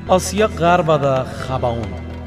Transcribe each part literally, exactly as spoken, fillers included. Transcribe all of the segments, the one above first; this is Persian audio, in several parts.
آسیا غربدا خباون.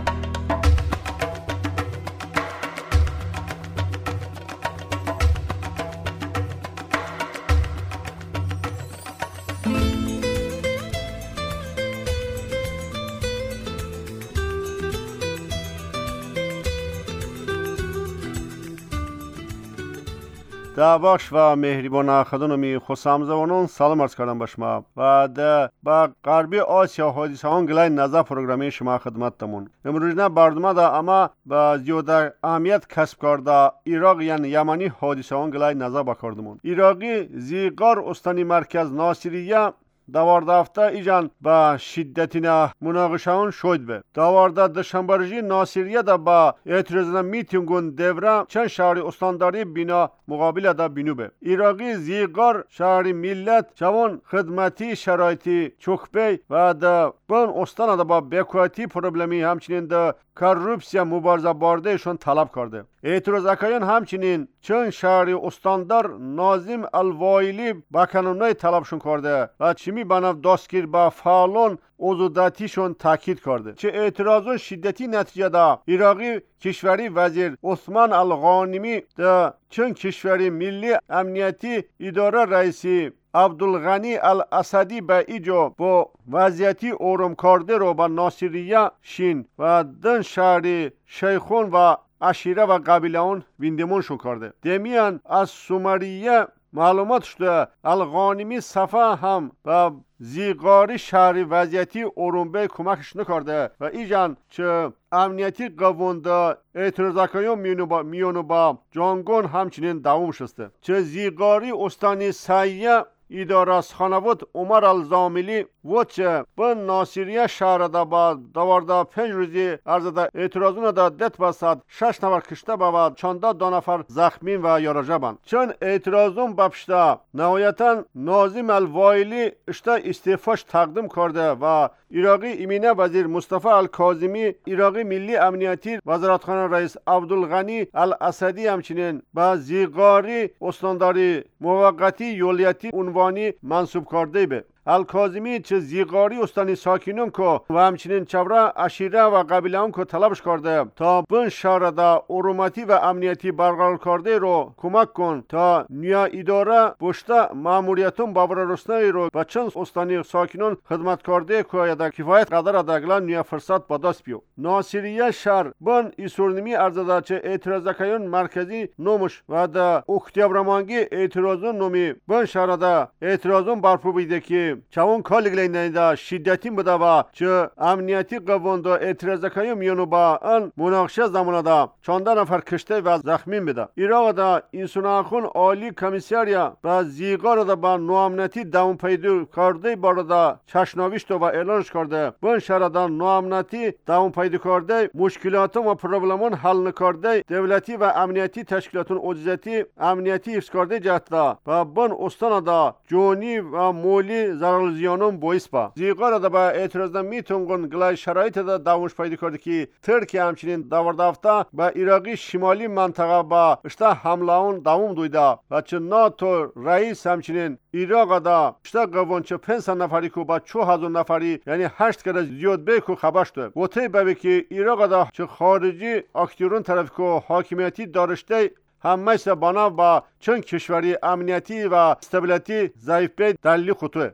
در باش و مهربان خدانمی خوشامزوانان سلام عرض کردم به شما و در با غربی آسیا حادثه هان گلای نظر پروگرامی شما خدمتتمون. امروز نه برنامه دا اما با زیاده اهمیت کسب کرده عراق یعنی یمنی حادثه هان گلای نظر بکردمون. عراقی زیغار استانی مرکز ناصریه دوارده هفته ایجان با شدتینا مناقشهان شد به دوارده دشنبرجی ناصریه دا با اعتراضنا میتینگون دوره چند شهری استانداری بینا مقابل دا بینو به عراقی زیغار شهری ملت جوان خدمتی شرایطی چوکبی و دا بن استان دا با بکواتی پروبلمی همچنین دا کارپسیا مبارزه باردهشون طلب کرده. اعتراضکایان همچنین چند شهری استاندار ناظم الوایلی با کانونای طلبشون کرده و چمی بناف دستگیر با فعالان عضوداتیشون تاکید کرده. چه اعتراضون شدتی نتیجه دا عراقی کشوری وزیر عثمان الغانمی دا چند کشوری ملی امنیتی اداره رئیسی عبدالغنی الاسدی به ایجا با وضعیتی اورم کرده رو با ناصریه شین و دن شهری شیخون و عشیره و قبیله اون ویندمونشون کرده. دمیان از سومریه معلومات شده الغانمی صفحه هم با زیغاری شهری وضعیتی ارومبه کمکش نکرده و ایجان چه امنیتی قوانده اعتراضکایان میونو با, میونو با جانگون همچنین دوام شسته. چه زیغاری استانی سایه اداره از خانواد عمر الزاملی و چه به ناصریه شهر دا با دوارده پنج روزی ارزده اعتراضون دا دت بسد شش نفر کشته با چانده دو نفر زخمی و یارجه بند. چند اعتراضون بپشته نهایتا ناظم الوایلی اشته استعفاش تقدیم کرده و عراقی امینه وزیر مصطفی الکاظمی عراقی ملی امنیتی وزارتخانه رئیس عبدالغنی الاسدی همچنین با زیغاری استانداری موقتی یولیتی عنوانی منصوب کرده به الکاظمی چه زیغاری استانی ساکنون کو و همچنین چوره عشیره و قبیله اون کو طلبش کرده تا بن شهر دا ارومتی و امنیتی برقرار کرده رو کمک کن تا نیا اداره بشته ماموریتون باور رسنه رو با چند استانی ساکنون خدمت کرده که دا کفایت قدر ادگلان نیا فرصت با دست بیو. ناصریه شهر بن ایسورنمی ارزده چه اعتراضکایان مرکزی نومش و دا اکتیبرمانگی اعتراضون نومی بن شهر دا اعتراضون برپو بیده که چون کالگلین دا شدتی بوده و چه امنیتی قوانده اعتراضکای میونو با ان مناقشه زمانه دا چانده نفر کشته و زخمی بوده. عراق دا انسان عالی کمیساریا با زیغار دا با نوامنیتی دوام پیدا کرده بارده چشناویشت و اعلانش کرده. بن شهر دا نوامنیتی دوام پیدا کرده مشکلات و پروبلمان حل نکرده دولتی و امنیتی تشکیلاتون عجزتی امنیتی حفظ کرده جهت و بن استان دا جونی و مولی زرال زیانون بویس با زیغار دا با اعتراض میتونگون گلای شرایط دا دوامش پیدا کرده که ترکیه همچنین دوارده هفته با عراقی شمالی منطقه با اشته حمله اون دوام دویده و چه ناتو رئیس همچنین عراق دا اشته قوان چه پنج نفری که با چو هزار نفری یعنی هشت کره زیاد به که خبر شده گوته ببی که عراق دا چه خارجی اکتیرون طرف که حاکمیتی دارشته همه سبانا با چند کشوری امنیتی و استابیلیتی ضعیف به دلیل خطوه.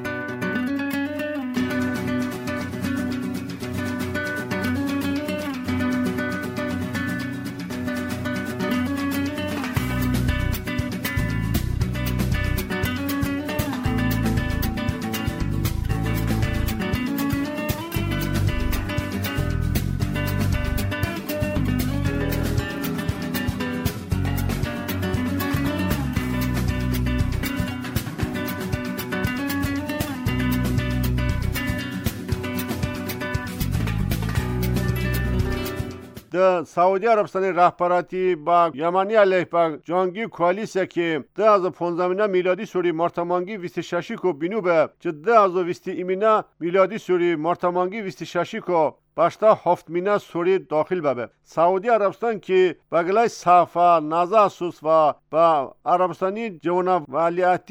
د سعودی عربستان رهبراتی با یمنی علیه با جنگی کوالیسیا که ده هزار و پانزده میلادی سوری مارتمانگی بیست و شش کو بینو به چه ده هزار و بیست ایمینا میلادی سوری مارتمانگی بیست و شش کو باشتا هفت مینه سوری داخل ببه. سعودی عربستان که بگلای صفا نزا سوس و با عربستانی جونا ولیعتی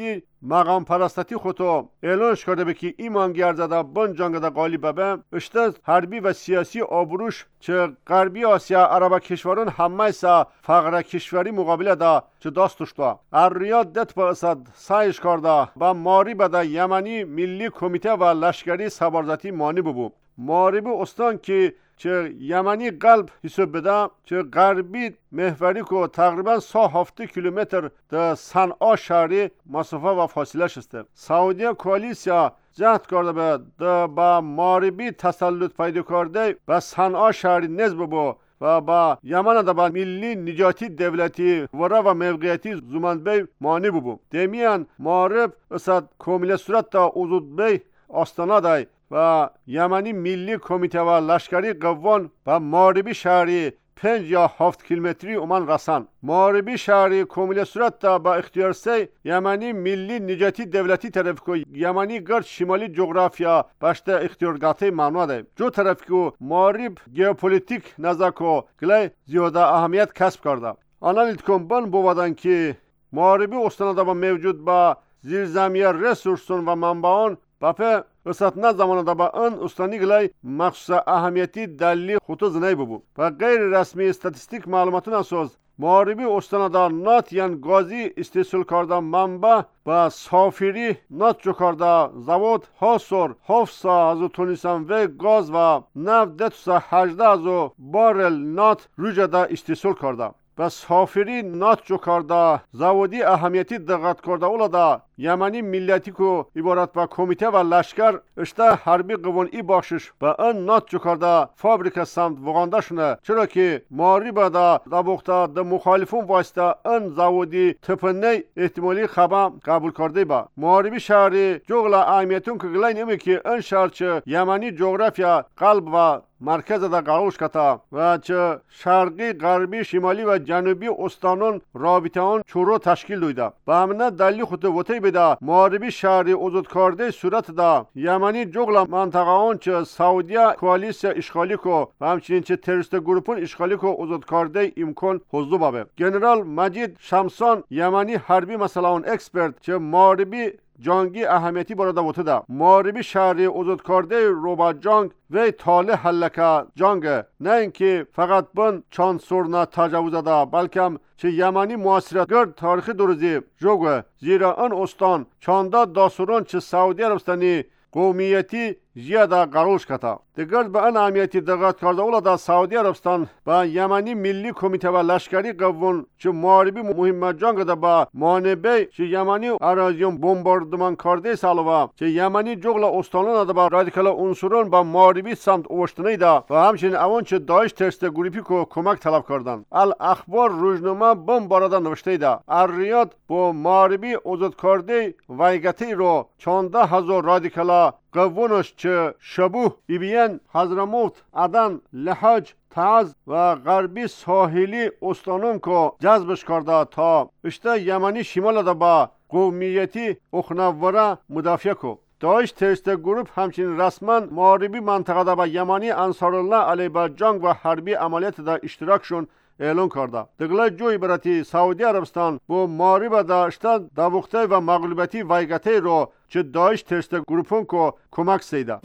مقام پرستتی خودو اعلانش کرده به که ایمان گرزده بن جنگده غالب به اشته حربی و سیاسی آبروش چه غربی آسیا عرب کشوران همه سا فقر کشوری مقابله دا چه داستش دا الریاد دت با اسد سایش کرده با ماری بده یمنی ملی کمیته و لشکری سبارزتی مانی ببو ماری بو استان که چه یمنی قلب حساب بده چه غربی محوری کو تقریبا سه هفته کیلومتر ده صنعا شهری مسافه و فاصله شسته سعودی کوالیسیا جهت کرده به ده با ماربی تسلط پیدا کرده به صنعا شهری نزد ببو و با یمن ده با ملی نجاتی دولتی ورا و موقعیتی زمانبی مانی ببو دمیان مارب اسد کامل صورت تا اوزود بی آستانه دای و یمنی ملی کمیته و لشکری قوان و ماربی شهری پنج یا هفت کیلومتری اومن رسن ماربی شهری کامل صورت تا با اختیار سی یمنی ملی نجاتی دولتی طرف کو یمنی گرد شمالی جغرافیا باشته اختیارگاهی معنی ده جو طرف کو مارب ژئوپلیتیک نزاکو گلی زیاده اهمیت کسب کرده آنالیز کن بن بودن که ماربی استانده با موجود با زیرزمینی رسورسون و منبعان باپه وسط نه زمانه با ان استانی گلای مخصوص اهمیتی دلیلی خطو زنای ببو و غیر رسمی استاتستیک معلوماتون اساس ماربی استانه نات یان گازی استیصال کرده منبع با سافری نات جو کرده زواد هاسور هفسا ازو تونیسان و گاز و نفت دتوسا هجده ازو بارل نات روجه استیصال کرده و سافری نات جو کرده زوادی اهمیتی دقت کرده اولا دا یمنی ملیتی کو عبارت با کمیته و لشکر اشته حربی قوان ای بخشش و ان نات جو کرده فابریکه سمت وغانده شونه چرا که ماری بادا دبوخته ده مخالفون واسطه ان زوادی تپنه احتمالی خبر قبول کرده با ماری شهری جغلا اهمیتون که گلای نمی که ان شهر چه یمنی جغرافیا قلب و مرکز دا قرارش کتا و چه شرقی غربی شمالی و جنوبی استانون رابطه آن چورو تشکیل دویده به همینه دلیل خود وطی بده ماربی شهری وجود کرده صورت دا یمنی جغلا منطقه آن چه سعودی کوالیسیا اشغالی کو و همچنین چه تروریست گروپون اشغالی کو وجود کرده امکان حضور بابه جنرال مجید شمسان یمنی حربی مثلا اون اکسپرت چه ماربی جنگی اهمیتی برده وته ده ماربی شهری وجود کرده روبا جنگ و تاله حلکه جنگ نه اینکه فقط بن چند سرنا تجاوز ده بلکه چه یمنی معاصرت گرد تاریخی دروزی جوگه زیرا ان استان چانده داسوران چه سعودی عربستانی قومیتی زیاده قرارش کتا دیگر به ان اهمیتی دقت کرده اولا در سعودی عربستان با یمنی ملی کمیته و لشکری قوان چه ماربی مهم جنگ ده با مانبه چه یمنی اراضیون بمباردمان کرده سالوا چه یمنی جغلا استانان ده با رادیکال عنصران با ماربی سمت اوشتنی ده و همچنین اوان چه داعش ترست گروپی کو کمک طلب کردن الاخبار روزنامه بم بارده نوشته ده الریاد با ماربی وجود کرده وایگتی رو چانده هزار رادیکالا قوانش چه شبوه ایبین حضرموت عدن لحج تعز و غربی ساحلی استانون کو جذبش کرده تا اشته یمنی شمال ده با قومیتی اخنوره مدافع کو داعش تروریست گروپ همچنین رسما ماربی منطقه ده با یمنی انصارالله علیه با جنگ و حربی عملیات ده اشتراکشون اعلان کرده دگلای جوی براتی سعودی عربستان با ماری داشته دوخته و مغلوبیتی وایگته رو چه داعش تروریست گروپون کو کمک سیده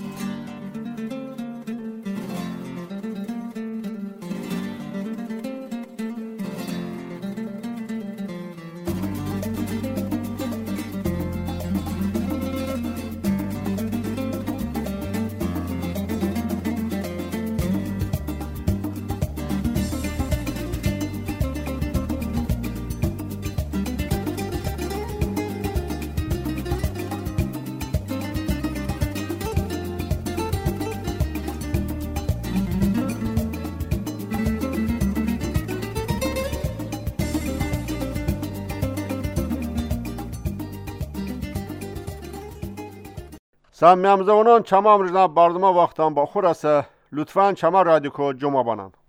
سامیامزونان چما امروزنا بردما وقتان با خورسه لطفاً چما رادیو کو جمع بانن